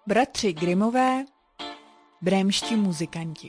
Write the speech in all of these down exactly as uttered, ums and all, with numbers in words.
Bratři Grimmové, brémští muzikanti.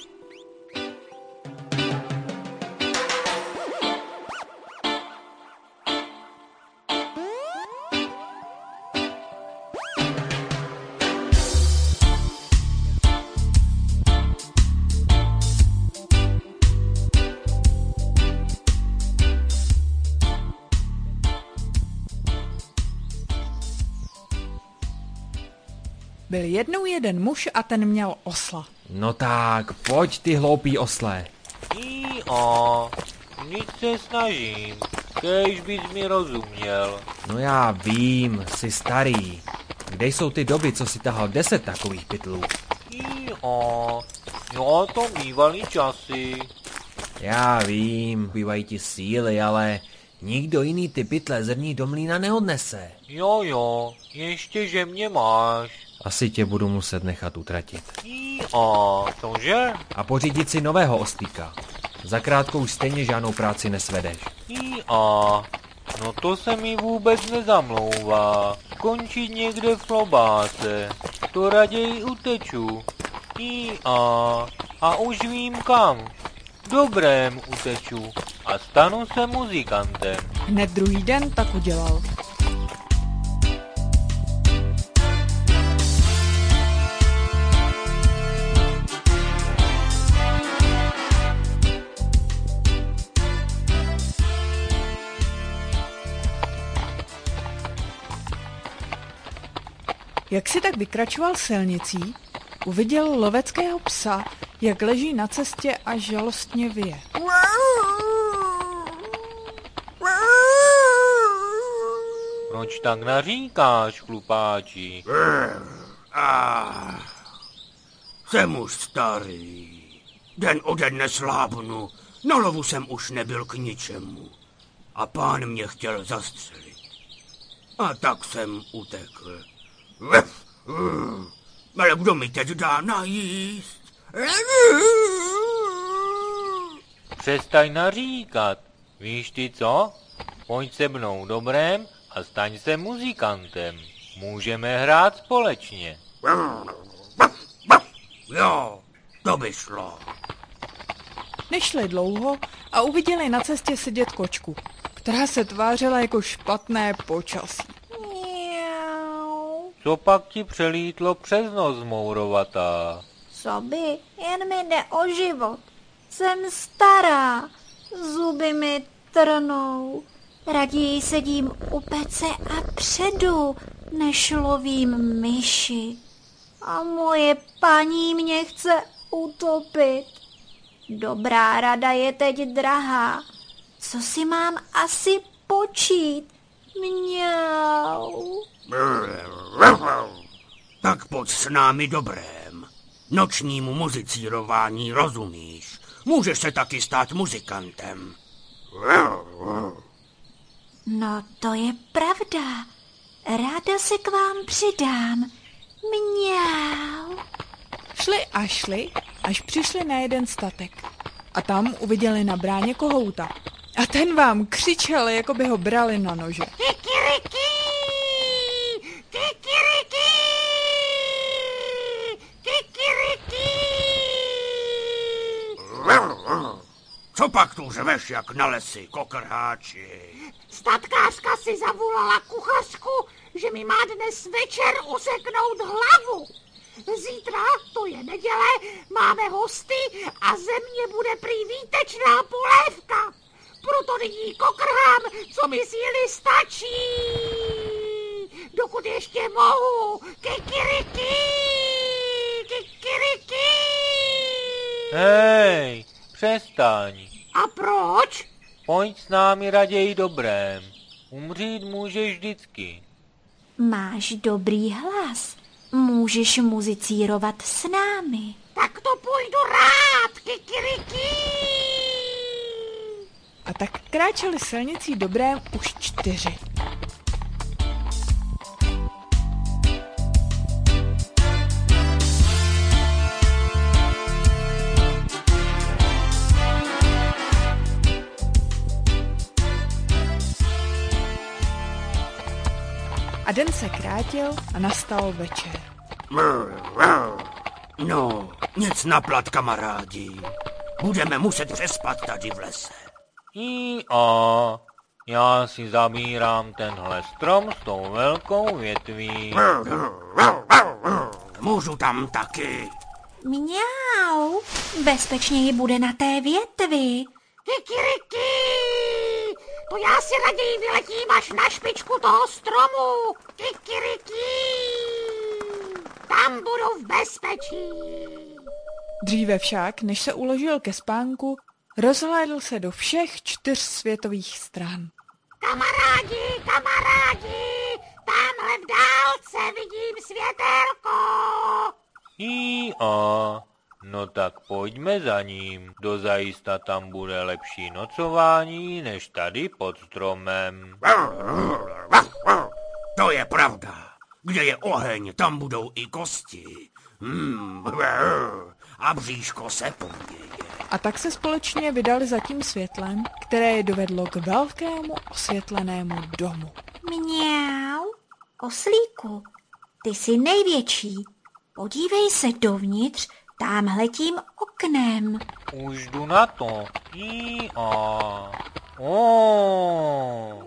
Byl jednou jeden muž a ten měl osla. No tak, pojď ty hloupý oslé. Jí-o, nic se snažím, kéž bys mi rozuměl. No já vím, jsi starý. Kde jsou ty doby, co si tahal deset takových pytlů? Jí-o, no to bývaly časy. Já vím, bývají ti síly, ale nikdo jiný ty pytle zrní do mlýna neodnese. Jo jo, ještě že mě máš. Asi tě budu muset nechat utratit. Jí-o, cože? A pořídit si nového oslíka. Zakrátko už stejně žádnou práci nesvedeš. Jí-o, no to se mi vůbec nezamlouvá. Končit někde v klobáse, to raději uteču. Jí-o, a už vím kam. Dobrém uteču a stanu se muzikantem. Hned druhý den tak udělal. Jak si tak vykračoval silnicí, uviděl loveckého psa, jak leží na cestě a žalostně vyje. Proč tak naříkáš, chlupáči? Ah, jsem už starý. Den ode dne slábnu. Na lovu jsem už nebyl k ničemu. A pán mě chtěl zastřelit. A tak jsem utekl. Ale kdo mi teď dá najíst? Přestaň naříkat. Víš ty co? Pojď se mnou dobrém a staň se muzikantem. Můžeme hrát společně. Jo, to by šlo. Nešli dlouho a uviděli na cestě sedět kočku, která se tvářila jako špatné počasí. Co pak ti přelítlo přes noc, mourovatá? Co by? Jen mi jde o život. Jsem stará, zuby mi trnou. Raději sedím u pece a předu, než lovím myši. A moje paní mě chce utopit. Dobrá rada je teď drahá. Co si mám asi počít? Mňau. Tak pojď s námi dobrém. Nočnímu muzicírování rozumíš. Můžeš se taky stát muzikantem. No to je pravda. Ráda se k vám přidám. Mňau. Šli a šli, až přišli na jeden statek. A tam uviděli na bráně kohouta. A ten vám křičel, jako by ho brali na nože. Kikiriki! Kikiriki! Kikiriki! Co pak tu řveš jak na lesy, kokrháči? Statkářka si zavolala kuchařku, že mi má dnes večer useknout hlavu. Zítra, to je neděle, máme hosty a ze mě bude prý výtečná polévka. Proto nyní kokrhám, co mi síly stačí. Dokud ještě mohu. Kikiriki! Kikiriki! Hej, přestaň. A proč? Pojď s námi raději dobrém. Umřít můžeš vždycky. Máš dobrý hlas. Můžeš muzicírovat s námi. Tak to půjdu rád, kikiriki! A tak kráčeli silnicí dobrém už čtyři. A den se krátil a nastal večer. No, nic naplat, kamarádi. Budeme muset přespat tady v lese. I a já si zabírám tenhle strom s tou velkou větví. Můžu tam taky. Mňau, bezpečněji bude na té větvi. Kikiriki! To já si raději vyletím až na špičku toho stromu. Kikiriki! Tam budu v bezpečí. Dříve však, než se uložil ke spánku, rozhlédl se do všech čtyř světových stran. Kamarádi, kamarádi, tamhle v dálce vidím světélko. I a no tak pojďme za ním. Dozajista tam bude lepší nocování než tady pod stromem. To je pravda. Kde je oheň, tam budou i kosti. Hmm. A bříško se poměje. A tak se společně vydali za tím světlem, které je dovedlo k velkému osvětlenému domu. Mňau, oslíku, ty jsi největší. Podívej se dovnitř, támhletím oknem. Už jdu na to. I a o.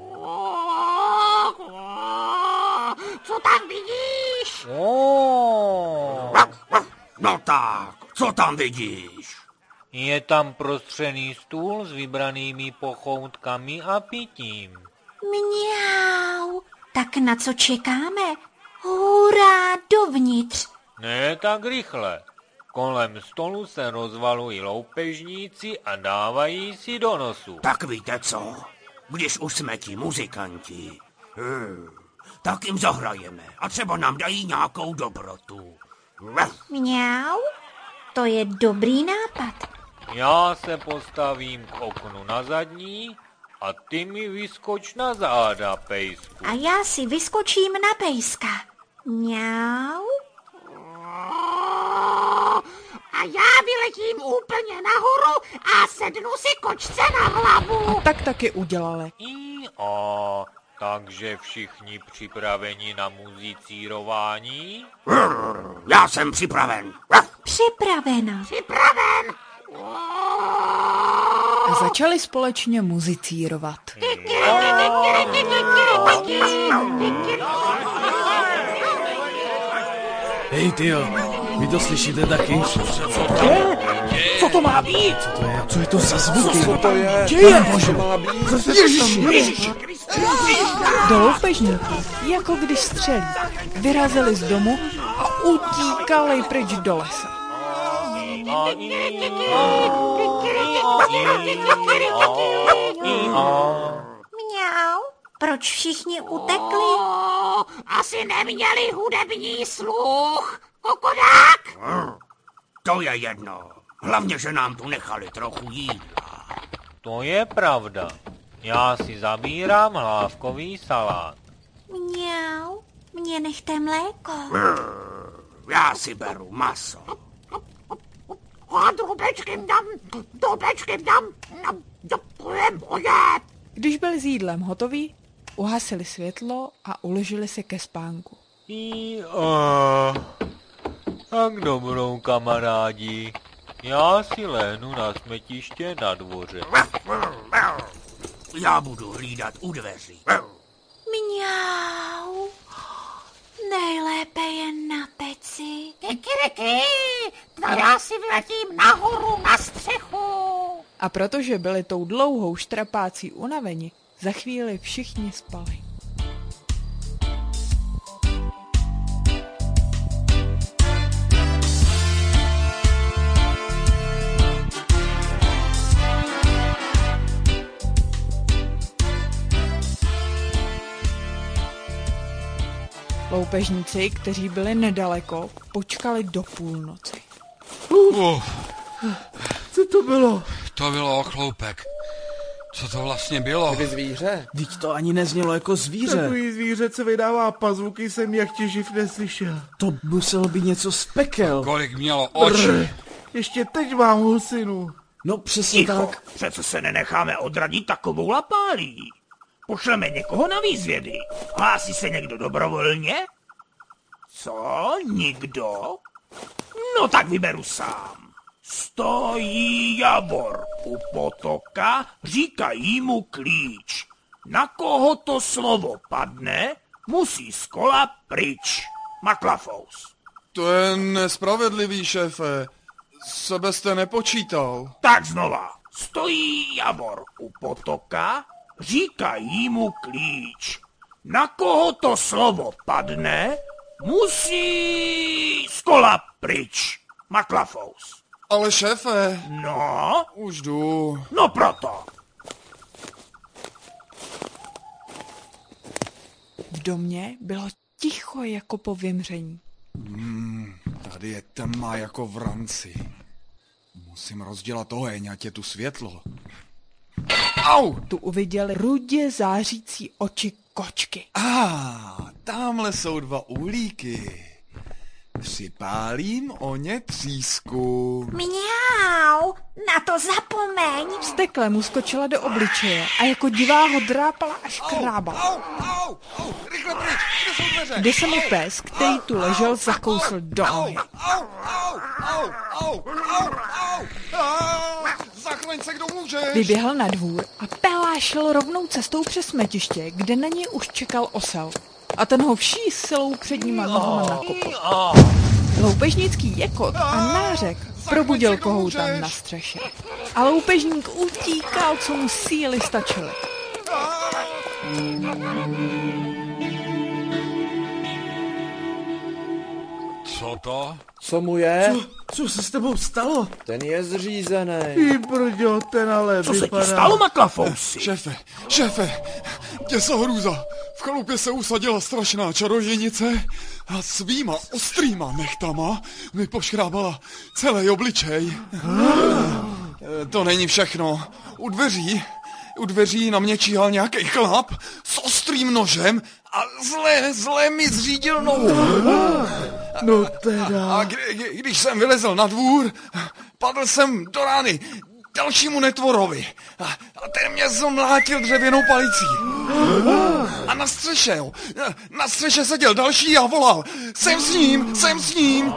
Co tam vidíš? O. No tak, co tam vidíš? Je tam prostřený stůl s vybranými pochoutkami a pitím. Mňau, tak na co čekáme? Hurá, dovnitř. Ne tak rychle. Kolem stolu se rozvalují loupežníci a dávají si do nosu. Tak víte co? Když už jsme ti muzikanti, hmm, tak jim zahrajeme a třeba nám dají nějakou dobrotu. Mňau, to je dobrý nápad. Já se postavím k oknu na zadní a ty mi vyskoč na záda, pejsku. A já si vyskočím na pejska. Mňau. A já vyletím úplně nahoru a sednu si kočce na hlavu. A tak taky udělali. I a takže všichni připraveni na muzicírování? Já jsem připraven. Připraveno. Připraven. A začali společně muzicírovat. Hej, tyjo, vy to slyšíte taky? Co to má být? Co je to za zvuky? Co to je? Děje? Co má být? Ježiši, Do loupežníků, jako když střelí, vyrazili z domu a utíkali pryč do lesa. A i a i a Mňau, proč všichni utekli? O, asi neměli hudební sluch. Kokodák? to je jedno. Hlavně, že nám tu nechali trochu jídla. To je pravda. Já si zabírám hlávkový salát. Mňau, mě nechte mléko. Já si beru maso. A drobečky dám, drobečky dám. No, to je moje. Když byli s jídlem hotoví, uhasili světlo a uložili se ke spánku. I a tak dobrou, kamarádi. Já si lehnu na smetiště na dvoře. Já budu hlídat u dveří. Mňau, nejlépe je na peci. Kikiriki, to já si vyletím nahoru na střechu. A protože byli tou dlouhou štrapácí unaveni, za chvíli všichni spali. Loupežníci, kteří byli nedaleko, počkali do půlnoci. Uh, Co to bylo? to bylo ochloupek. Co to vlastně bylo? Kdyby zvíře? Vždyť to ani neznělo jako zvíře. Takový zvíře, co vydává pazvuky, jsem jak tě živ neslyšel. To muselo být něco z pekel. Kolik mělo očí? Ještě teď mám husinu. No přesně Ticho, tak. přece se nenecháme odradit takovou lapálí. Pošleme někoho na výzvědy. Hlásí se někdo dobrovolně? Co? Nikdo? No tak vyberu sám. Stojí Javor u potoka, říkají mu klíč. Na koho to slovo padne, musí z kola pryč. Maklafous. To je nespravedlivý, šéfe. Sebe jste nepočítal. Tak znova. Stojí Javor u potoka, říkají mu klíč. Na koho to slovo padne, musí z kola pryč. Maklafous. Ale šéfe. No? Už jdu. No proto. V domě bylo ticho jako po vymření. Hmm, tady je tma jako v ranci. Musím rozdělat oheň, ať je tu světlo. Au! Tu uviděl rudě zářící oči kočky. A ah, tamhle jsou dva uhlíky. Připálím o ně třísku. Mňau, na to zapomeň. Vztekle mu skočila do obličeje a jako divá ho drápala a škrábala. Au, au, au, rychle pryč, kde jsou dveře? Kde se mu pes, který tu ležel, zakousl do nohy. Au, au, au, au, au, au, au, zachraň se, kdo může. Vyběhl na dvůr a Pelá šel rovnou cestou přes smetiště, kde na něj už čekal osel. A ten ho vší silou předníma nohama nakopl. Loupežnický jekot a nářek probudil kohouta na střeše. A loupežník utíkal, co mu síly stačily. Co to? Co mu je? Co, co se s tebou stalo? Ten je zřízený. Ty brďo, ten ale Co vypadá... se ti stalo, Maklafousy? Šéfe, šéfe, děsa hrůza. V chalupě se usadila strašná čarodějnice a svýma ostrýma nechtama mi poškrábala celý obličej. To není všechno. U dveří, u dveří na mě číhal nějaký chlap s ostrým nožem a zle, zle mi zřídil nohu. No teda... A kdy, kdy, když jsem vylezl na dvůr, padl jsem do rány dalšímu netvorovi. A, a ten mě zmlátil dřevěnou palicí. A na střeše, jo, na střeše seděl další a volal: Jsem s ním, jsem s ním.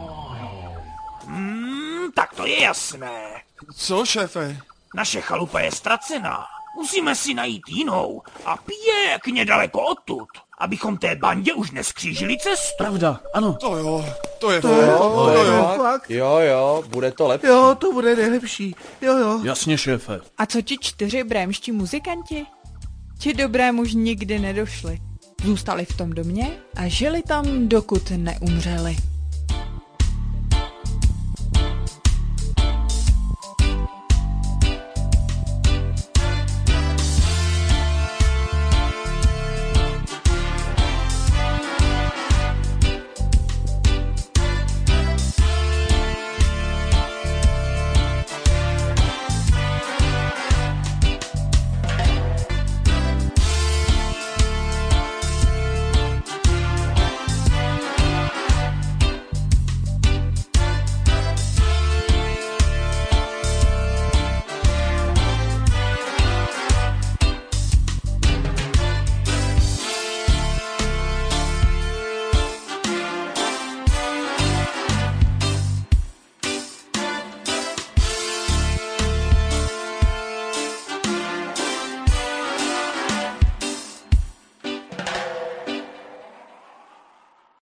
Hmm, tak to je jasné. Co, šéfe? Naše chalupa je ztracená. Musíme si najít jinou a pěkně daleko odtud, abychom té bandě už neskřížili cestu. Pravda, ano. To jo, to je To fakt, jo, to to jo. je fakt. Jo, jo, bude to lepší. Jo, to bude nejlepší. Jo, jo. Jasně, šéfe. A co ti čtyři brémští muzikanti? Ti dobrému už nikdy nedošli. Zůstali v tom domě a žili tam, dokud neumřeli.